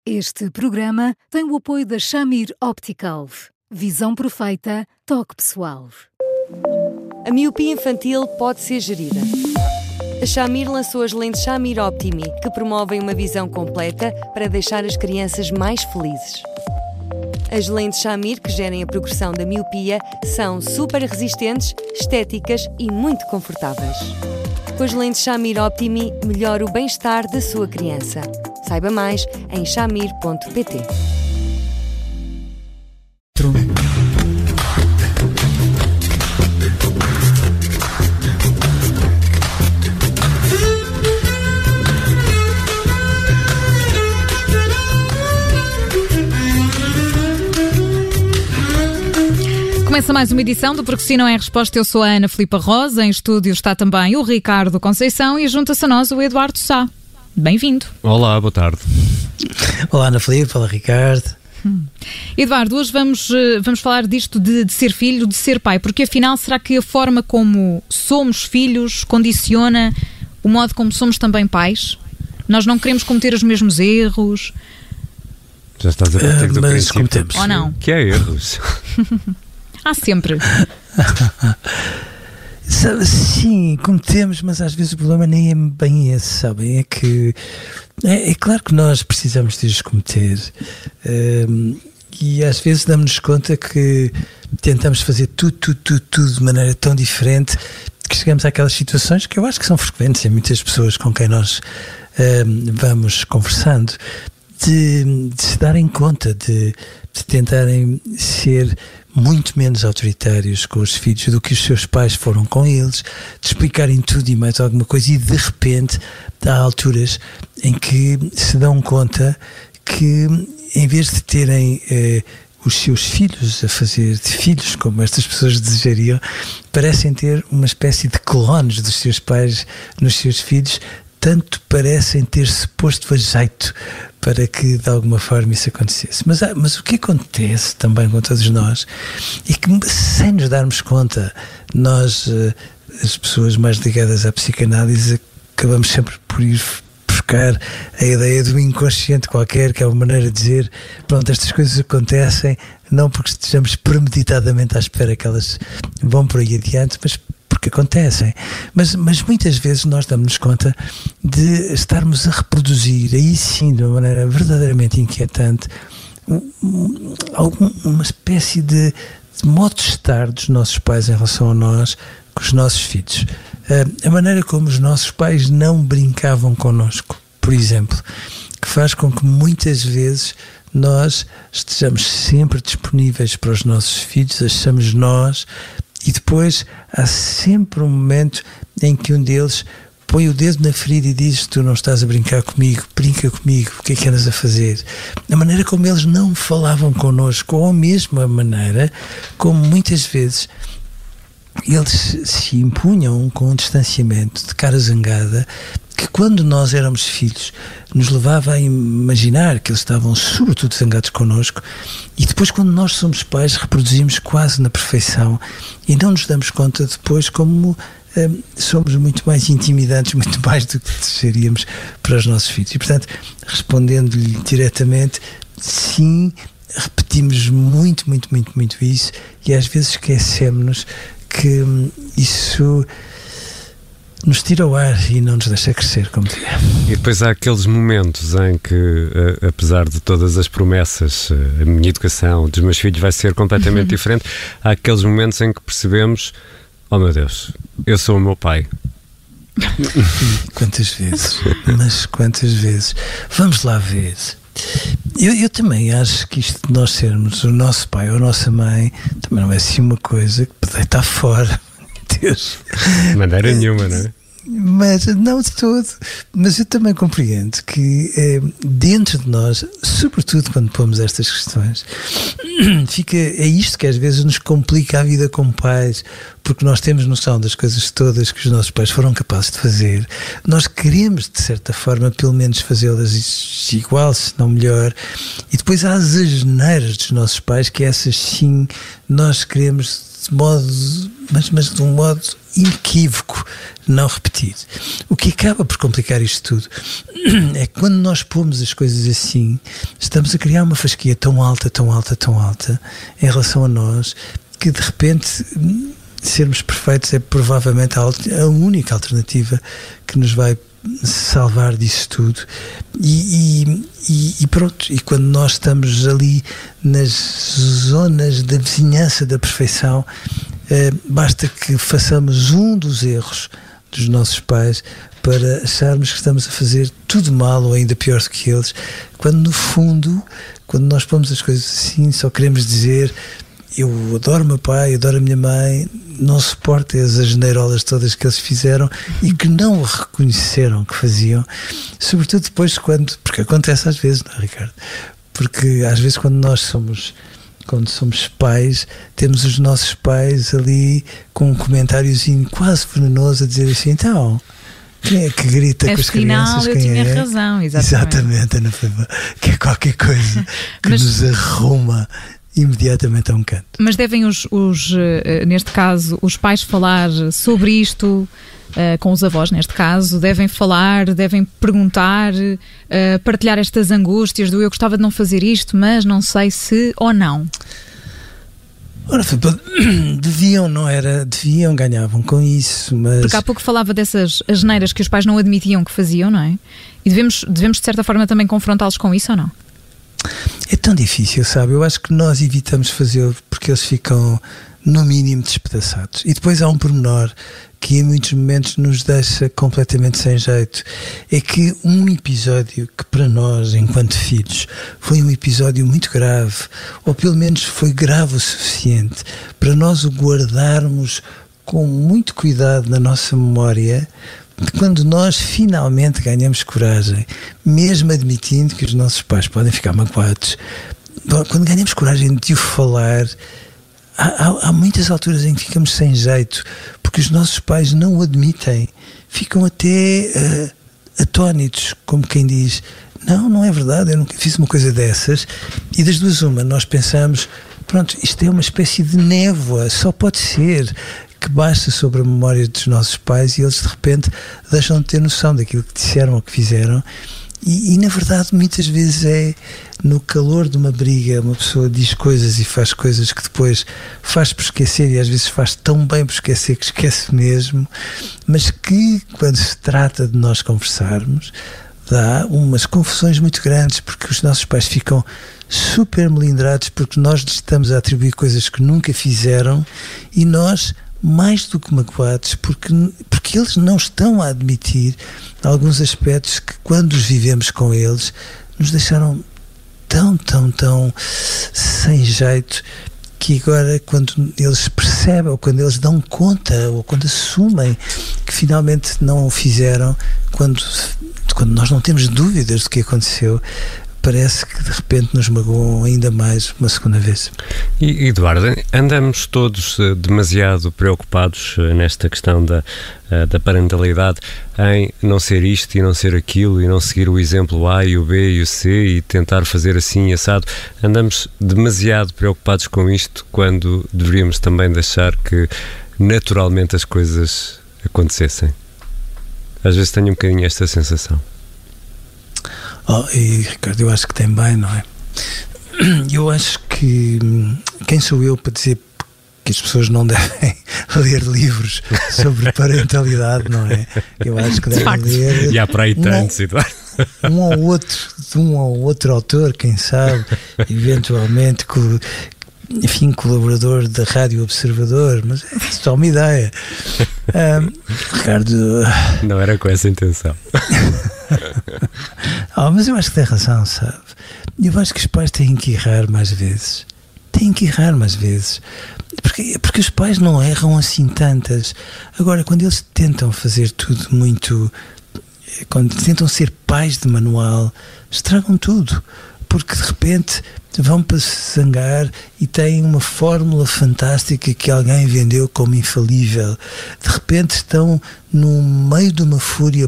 Este programa tem o apoio da Shamir Optical. Visão perfeita, toque pessoal. A miopia infantil pode ser gerida. A Shamir lançou as lentes Shamir Optimi, que promovem uma visão completa para deixar as crianças mais felizes. As lentes Shamir, que gerem a progressão da miopia, são super resistentes, estéticas e muito confortáveis. Com as lentes Shamir Optimi, melhora o bem-estar da sua criança. Saiba mais em shamir.pt. Começa mais uma edição do Porque Se Não É Resposta. Eu sou a Ana Filipa Rosa, em estúdio está também o Ricardo Conceição e junta-se a nós o Eduardo Sá. Bem-vindo. Olá, boa tarde. Olá Ana Filipa, olá Ricardo. Eduardo, hoje vamos falar disto de ser filho, de ser pai, porque afinal será que a forma como somos filhos condiciona o modo como somos também pais? Nós não queremos cometer os mesmos erros? Já estás a partir do princípio cometemos. Ou não? Que é erros. Há sempre. Sim, cometemos, mas às vezes o problema nem é bem esse, sabem? É que é claro que nós precisamos de os cometer, e às vezes damos-nos conta que tentamos fazer tudo de maneira tão diferente que chegamos àquelas situações que eu acho que são frequentes em muitas pessoas com quem nós vamos conversando, de se darem conta, de tentarem ser muito menos autoritários com os filhos do que os seus pais foram com eles, de explicarem tudo e mais alguma coisa, e de repente há alturas em que se dão conta que em vez de terem os seus filhos a fazer de filhos como estas pessoas desejariam, parecem ter uma espécie de clones dos seus pais nos seus filhos, tanto parecem ter-se posto a jeito para que de alguma forma isso acontecesse. Mas o que acontece também com todos nós é que, sem nos darmos conta, nós, as pessoas mais ligadas à psicanálise, acabamos sempre por ir buscar a ideia do inconsciente qualquer, que é uma maneira de dizer, pronto, estas coisas acontecem não porque estejamos premeditadamente à espera que elas vão por aí adiante, mas porque acontecem, mas muitas vezes nós damos-nos conta de estarmos a reproduzir, aí sim, de uma maneira verdadeiramente inquietante, uma espécie de modo de estar dos nossos pais em relação a nós, com os nossos filhos. A maneira como os nossos pais não brincavam connosco, por exemplo, que faz com que muitas vezes nós estejamos sempre disponíveis para os nossos filhos, achamos nós. E depois há sempre um momento em que um deles põe o dedo na ferida e diz: tu não estás a brincar comigo, brinca comigo, o que é que andas a fazer? A maneira como eles não falavam connosco, ou mesmo a maneira como muitas vezes eles se impunham com um distanciamento de cara zangada, que quando nós éramos filhos nos levava a imaginar que eles estavam sobretudo zangados connosco, e depois quando nós somos pais reproduzimos quase na perfeição e não nos damos conta depois como somos muito mais intimidantes, muito mais do que desejaríamos para os nossos filhos. E portanto, respondendo-lhe diretamente, sim, repetimos muito isso, e às vezes esquecemos-nos que isso nos tira o ar e não nos deixa crescer, como diria. E depois há aqueles momentos em que, apesar de todas as promessas, a minha educação dos meus filhos vai ser completamente diferente, há aqueles momentos em que percebemos: oh meu Deus, eu sou o meu pai. Quantas vezes? Mas quantas vezes? Vamos lá ver. Eu também acho que isto de nós sermos o nosso pai ou a nossa mãe também não é assim uma coisa que deita fora. Deus. De maneira nenhuma, não é? Mas não de todo. Mas eu também compreendo que dentro de nós, sobretudo quando pomos estas questões, é isto que às vezes nos complica a vida como pais, porque nós temos noção das coisas todas que os nossos pais foram capazes de fazer. Nós queremos, de certa forma, pelo menos fazê-las igual, se não melhor. E depois há as asneiras dos nossos pais, que essas sim nós queremos de modo, mas de um modo inequívoco, não repetido. O que acaba por complicar isto tudo é que quando nós pomos as coisas assim, estamos a criar uma fasquia tão alta em relação a nós, que de repente sermos perfeitos é provavelmente a única alternativa que nos vai salvar disso tudo. E pronto, e quando nós estamos ali nas zonas da vizinhança da perfeição, basta que façamos um dos erros dos nossos pais para acharmos que estamos a fazer tudo mal ou ainda pior do que eles, quando no fundo, quando nós pomos as coisas assim, só queremos dizer: eu adoro o meu pai, adoro a minha mãe, não suporto as asneirolas todas que eles fizeram e que não reconheceram que faziam, sobretudo depois porque acontece às vezes, não é, Ricardo? Porque às vezes quando somos pais, temos os nossos pais ali com um comentáriozinho quase venenoso a dizer assim: então, quem é que grita com as crianças? Eu tinha razão, exatamente, Ana Fábio, que é qualquer coisa que nos arruma imediatamente a um canto. Mas devem neste caso, os pais falar sobre isto com os avós, neste caso, devem falar, devem perguntar, partilhar estas angústias do eu gostava de não fazer isto, mas não sei se ou não. Ora, deviam, ganhavam com isso, mas... Porque há pouco falava dessas asneiras que os pais não admitiam que faziam, não é? E devemos de certa forma também confrontá-los com isso ou não? É tão difícil, sabe? Eu acho que nós evitamos fazê-lo porque eles ficam, no mínimo, despedaçados. E depois há um pormenor que em muitos momentos nos deixa completamente sem jeito. É que um episódio que para nós, enquanto filhos, foi um episódio muito grave, ou pelo menos foi grave o suficiente para nós o guardarmos com muito cuidado na nossa memória. Quando nós finalmente ganhamos coragem, mesmo admitindo que os nossos pais podem ficar magoados, quando ganhamos coragem de o falar, há muitas alturas em que ficamos sem jeito, porque os nossos pais não o admitem, ficam até atónitos, como quem diz: não é verdade, eu nunca fiz uma coisa dessas. E das duas uma, nós pensamos: pronto, isto é uma espécie de névoa, só pode ser que baixa sobre a memória dos nossos pais e eles de repente deixam de ter noção daquilo que disseram ou que fizeram. E na verdade muitas vezes é no calor de uma briga, uma pessoa diz coisas e faz coisas que depois faz por esquecer, e às vezes faz tão bem por esquecer que esquece mesmo, mas que quando se trata de nós conversarmos dá umas confusões muito grandes, porque os nossos pais ficam super melindrados porque nós lhes estamos a atribuir coisas que nunca fizeram, e nós mais do que magoados, porque eles não estão a admitir alguns aspectos que, quando os vivemos com eles, nos deixaram tão sem jeito, que agora, quando eles percebem, ou quando eles dão conta, ou quando assumem que finalmente não o fizeram, quando nós não temos dúvidas do que aconteceu, parece que de repente nos magoam ainda mais uma segunda vez. E Eduardo, andamos todos demasiado preocupados nesta questão da parentalidade, em não ser isto e não ser aquilo, e não seguir o exemplo A e o B e o C e tentar fazer assim e assado. Andamos demasiado preocupados com isto, quando deveríamos também deixar que naturalmente as coisas acontecessem. Às vezes tenho um bocadinho esta sensação. E Ricardo, eu acho que tem bem, não é? Eu acho que quem sou eu para dizer que as pessoas não devem ler livros sobre parentalidade, não é? Eu acho que devem ler. E há para aí tantos, Eduardo. Um ou outro autor, quem sabe, eventualmente, enfim, colaborador da Rádio Observador, mas é só uma ideia. Ricardo. Não era com essa intenção. Mas eu acho que tem razão, sabe? Eu acho que os pais têm que errar mais vezes. Porque os pais não erram assim tantas. Agora, quando eles tentam fazer tudo muito... Quando tentam ser pais de manual, estragam tudo. Porque de repente vão para se zangar e têm uma fórmula fantástica que alguém vendeu como infalível. De repente estão no meio de uma fúria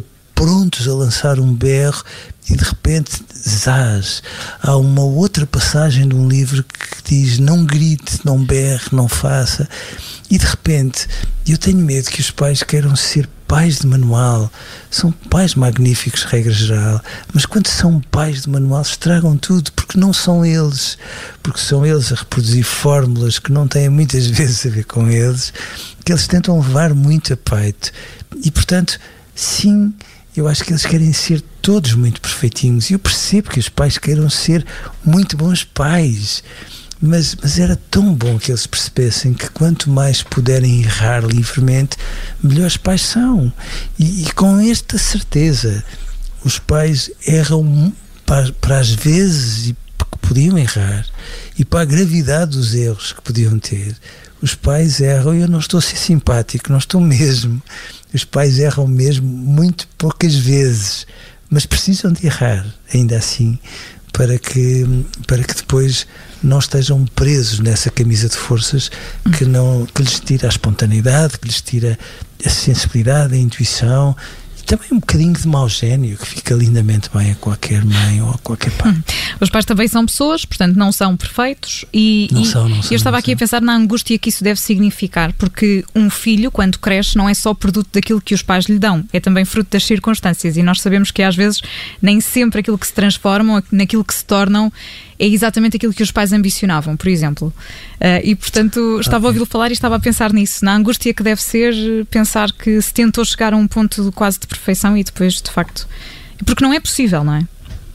prontos a lançar um berro e de repente, zás, há uma outra passagem de um livro que diz: não grite, não berre, não faça. E de repente, eu tenho medo que os pais queiram ser pais de manual. São pais magníficos, regra geral, mas quando são pais de manual estragam tudo, porque não são eles, porque são eles a reproduzir fórmulas que não têm muitas vezes a ver com eles, que eles tentam levar muito a peito. E portanto, sim, eu acho que eles querem ser todos muito perfeitinhos, e eu percebo que os pais queiram ser muito bons pais, mas era tão bom que eles percebessem que quanto mais puderem errar livremente, melhores pais são. E com esta certeza, os pais erram para as vezes que podiam errar e para a gravidade dos erros que podiam ter. Os pais erram, e eu não estou a ser simpático, não estou mesmo. Os pais erram mesmo muito poucas vezes, mas precisam de errar, ainda assim, para que depois não estejam presos nessa camisa de forças que lhes tira a espontaneidade, que lhes tira a sensibilidade, a intuição, e também um bocadinho de mau gênio que fica lindamente bem a qualquer mãe ou a qualquer pai. Os pais também são pessoas, portanto não são perfeitos, e eu estava aqui a pensar na angústia que isso deve significar, porque um filho, quando cresce, não é só produto daquilo que os pais lhe dão, é também fruto das circunstâncias, e nós sabemos que às vezes nem sempre aquilo que se transformam, naquilo que se tornam, é exatamente aquilo que os pais ambicionavam, por exemplo. E portanto estava a ouvi-lo falar e estava a pensar nisso, na angústia que deve ser pensar que se tentou chegar a um ponto quase de perfeição e depois, de facto, porque não é possível, não é?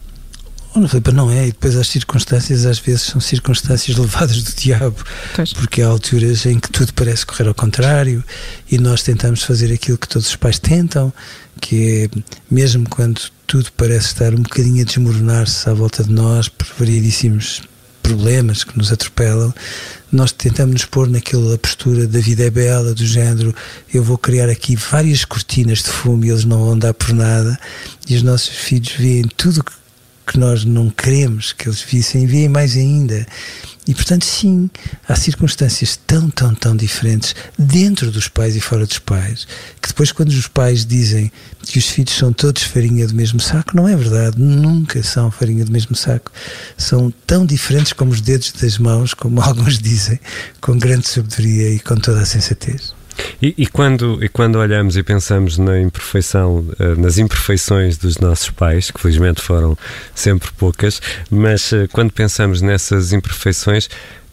Não é, e depois as circunstâncias às vezes são circunstâncias levadas do diabo, pois. Porque há alturas em que tudo parece correr ao contrário e nós tentamos fazer aquilo que todos os pais tentam, que é, mesmo quando tudo parece estar um bocadinho a desmoronar-se à volta de nós por variedíssimos problemas que nos atropelam, nós tentamos nos pôr naquela postura da vida é bela, do género: eu vou criar aqui várias cortinas de fumo e eles não vão dar por nada, e os nossos filhos veem tudo que nós não queremos que eles vissem, veem mais ainda. E portanto, sim, há circunstâncias tão diferentes dentro dos pais e fora dos pais, que depois, quando os pais dizem que os filhos são todos farinha do mesmo saco, não é verdade, nunca são farinha do mesmo saco. São tão diferentes como os dedos das mãos, como alguns dizem, com grande sabedoria e com toda a sensatez. E quando olhamos e pensamos na imperfeição, nas imperfeições dos nossos pais, que felizmente foram sempre poucas, mas quando pensamos nessas imperfeições,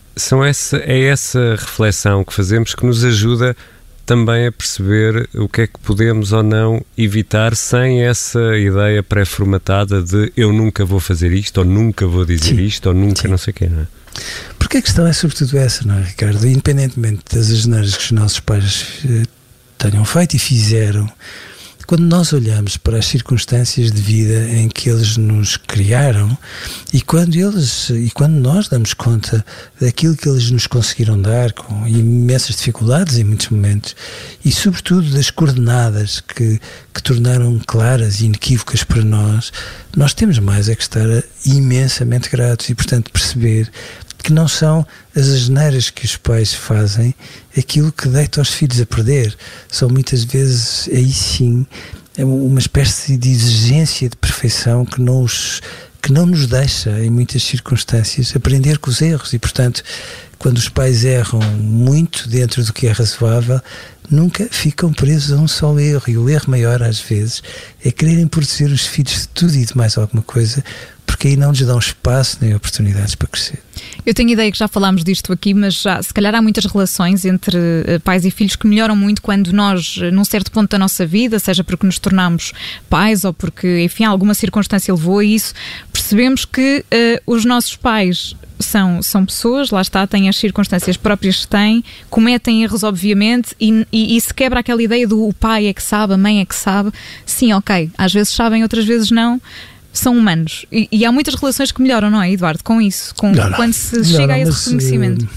é essa reflexão que fazemos que nos ajuda também a perceber o que é que podemos ou não evitar, sem essa ideia pré-formatada de eu nunca vou fazer isto, ou nunca vou dizer isto, ou nunca não sei o quê, não é? Porque a questão é sobretudo essa, não é, Ricardo? Independentemente das asneiras que os nossos pais tenham feito e fizeram, quando nós olhamos para as circunstâncias de vida em que eles nos criaram e quando nós damos conta daquilo que eles nos conseguiram dar, com imensas dificuldades em muitos momentos, e sobretudo das coordenadas que tornaram claras e inequívocas para nós temos mais é que estar imensamente gratos e, portanto, perceber que não são as asneiras que os pais fazem aquilo que deita os filhos a perder. São muitas vezes, aí sim, uma espécie de exigência de perfeição que não nos deixa, em muitas circunstâncias, aprender com os erros. E, portanto, quando os pais erram muito dentro do que é razoável, nunca ficam presos a um só erro. E o erro maior, às vezes, é quererem proteger os filhos de tudo e de mais alguma coisa, porque aí não lhes dão espaço nem oportunidades para crescer. Eu tenho ideia que já falámos disto aqui, mas se calhar há muitas relações entre pais e filhos que melhoram muito quando nós, num certo ponto da nossa vida, seja porque nos tornamos pais ou porque, enfim, alguma circunstância levou a isso, percebemos que os nossos pais são pessoas, lá está, têm as circunstâncias próprias que têm, cometem erros, obviamente, e se quebra aquela ideia do o pai é que sabe, a mãe é que sabe. Sim, ok, às vezes sabem, outras vezes não. São humanos. E há muitas relações que melhoram, não é, Eduardo, com isso? Quando se chega a esse reconhecimento.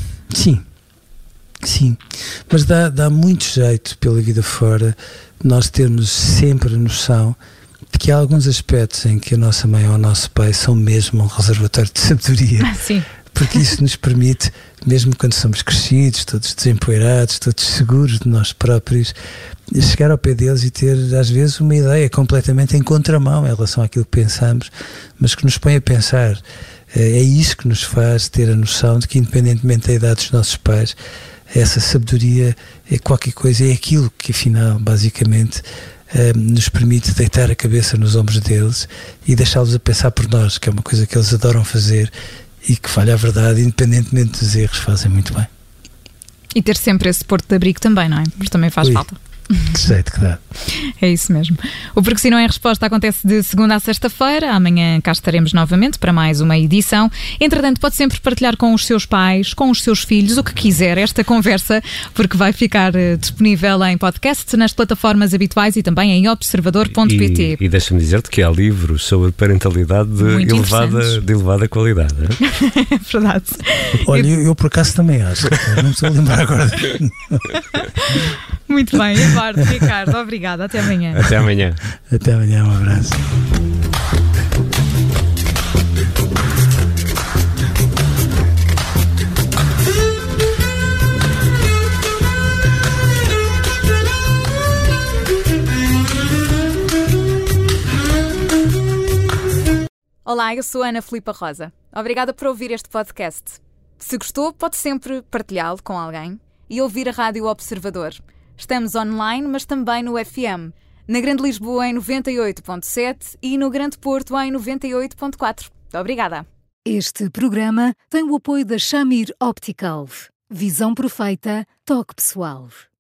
Sim. Mas dá muito jeito pela vida fora nós termos sempre a noção de que há alguns aspectos em que a nossa mãe ou o nosso pai são mesmo um reservatório de sabedoria. Sim. porque isso nos permite, mesmo quando somos crescidos, todos desempoeirados, todos seguros de nós próprios, chegar ao pé deles e ter às vezes uma ideia completamente em contramão em relação àquilo que pensamos, mas que nos põe a pensar. É isso que nos faz ter a noção de que, independentemente da idade dos nossos pais, essa sabedoria é qualquer coisa, é aquilo que afinal basicamente nos permite deitar a cabeça nos ombros deles e deixá-los a pensar por nós, que é uma coisa que eles adoram fazer e que, falha a verdade, independentemente dos erros, fazem muito bem. E ter sempre esse porto de abrigo também, não é? Porque também faz falta. Que jeito que dá. É isso mesmo. O Porque Se Não É Resposta acontece de segunda a sexta-feira. Amanhã cá estaremos novamente para mais uma edição. Entretanto, pode sempre partilhar com os seus pais, com os seus filhos, o que quiser, esta conversa, porque vai ficar disponível em podcast, nas plataformas habituais e também em observador.pt. E deixa-me dizer-te que há livros sobre parentalidade de elevada qualidade. É verdade. Olha, eu por acaso também acho. Não me estou a lembrar agora. Muito bem, Eduardo, Ricardo, obrigada. Até amanhã. Até amanhã. Até amanhã, um abraço. Olá, eu sou a Ana Filipa Rosa. Obrigada por ouvir este podcast. Se gostou, pode sempre partilhá-lo com alguém e ouvir a Rádio Observador. Estamos online, mas também no FM. Na Grande Lisboa em 98.7 e no Grande Porto em 98.4. Obrigada. Este programa tem o apoio da Shamir Optical. Visão perfeita, toque pessoal.